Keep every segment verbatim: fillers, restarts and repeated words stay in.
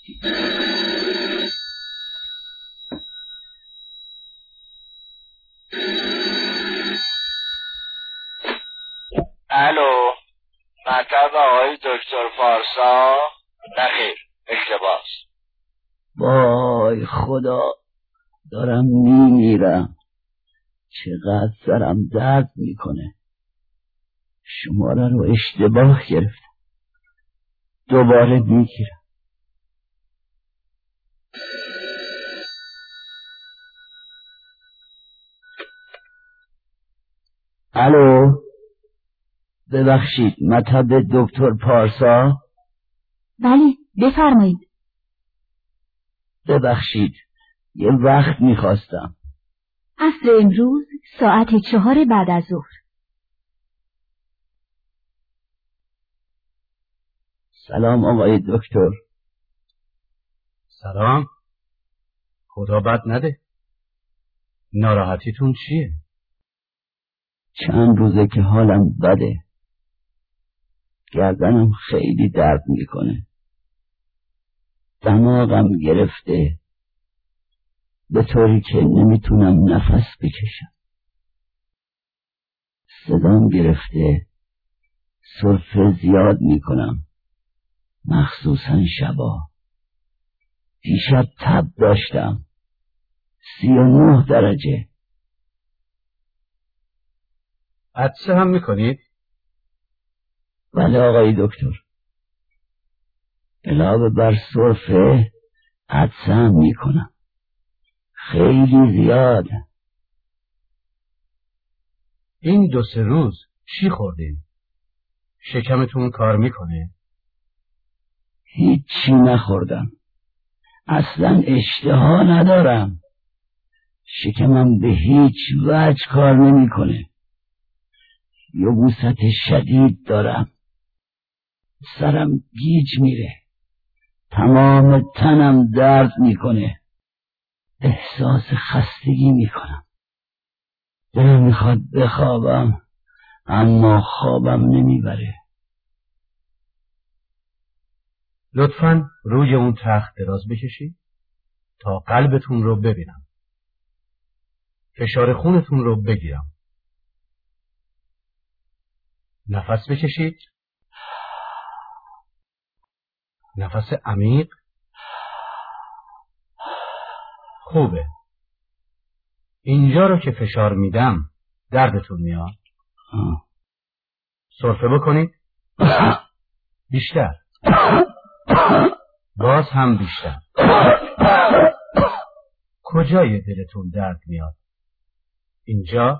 الو، مطب آقای دکتر پارسا؟ نخیر، اشتباس. وای خدا، دارم میمیرم. چقدر سرم درد میکنه. شماره رو اشتباه گرفتم. دوباره میگیرم. الو، ببخشید، مطب دکتر پارسا؟ بله، بفرمایید. ببخشید، یه وقت میخواستم. عصر امروز ساعت چهار بعد از ظهر. سلام آقای دکتر. سلام. خدا بد نده. ناراحتیتون چیه؟ چند روزه که حالم بده. گردنم خیلی درد میکنه. دماغم گرفته، به طوری که نمیتونم نفس بکشم. صدام گرفته، سرفه زیاد میکنم، مخصوصا شبا. دیشب تب داشتم، سی و نه درجه. عطسه هم میکنید؟ بله آقای دکتر. علاوه بر سرفه عطسه هم میکنم، خیلی زیاد. این دو سه روز چی خوردین؟ شکمتون کار میکنه؟ هیچی نخوردم، اصلا اشتها ندارم. شکمم به هیچ وجه کار نمیکنه. یبوست شدید دارم. سرم گیج میره. تمام تنم درد میکنه. احساس خستگی میکنم. دلم میخواد بخوابم، اما خوابم نمیبره. لطفاً روی اون تخت دراز بکشید تا قلبتون رو ببینم. فشار خونتون رو بگیرم. نفس بکشید. نفس عمیق. خوبه. اینجا رو که فشار میدم دردتون میاد. سرفه بکنید. بیشتر. باز هم بیشتر. کجای دلتون درد میاد؟ اینجا؟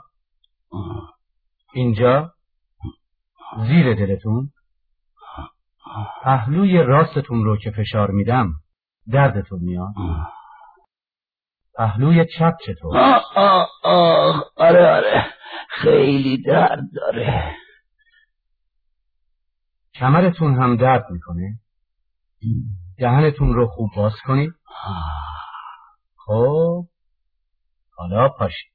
اینجا؟ زیر دلتون؟ پهلوی راستتون رو که فشار میدم دردتون میاد؟ پهلوی چپ چطور؟ آه آه آه آره آره خیلی درد داره. کمرتون هم درد میکنه؟ دهنتون رو خوب باز کنید. خب حالا پاشید.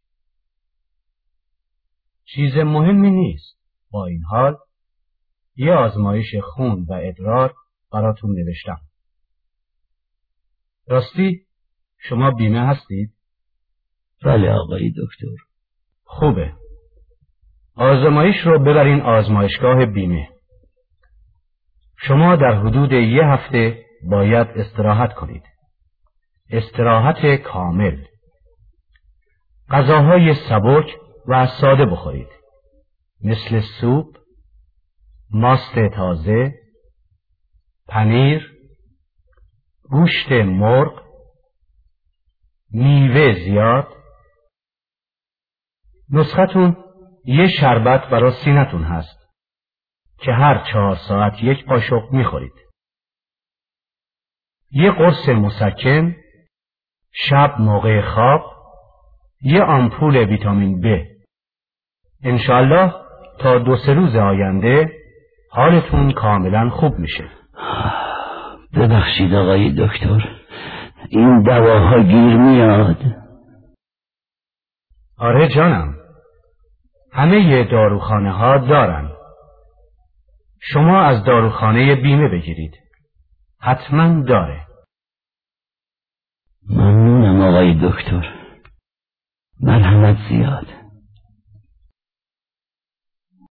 چیز مهمی نیست. با این حال یه آزمایش خون و ادرار براتون نوشتم. راستی شما بیمه هستید؟ بله آقای دکتر. خوبه. آزمایش رو ببرین آزمایشگاه بیمه. شما در حدود یه هفته باید استراحت کنید. استراحت کامل. غذاهای سبک و ساده بخورید. مثل سوپ، ماست تازه، پنیر، گوشت مرغ، میوه زیاد. نسختون یه شربت برای سینتون هست که هر چهار ساعت یک قاشق میخورید. یه قرص مسکن، شب موقع خواب، یه آمپول ویتامین ب. انشالله تا دو سه روز آینده حالتون کاملا خوب میشه. ببخشید آقای دکتر، این دواها گیر میاد. آره جانم، همه ی داروخانه ها دارن. شما از داروخانه بیمه بگیرید، حتما داره. ممنونم آقای دکتر. مرحمت زیاد.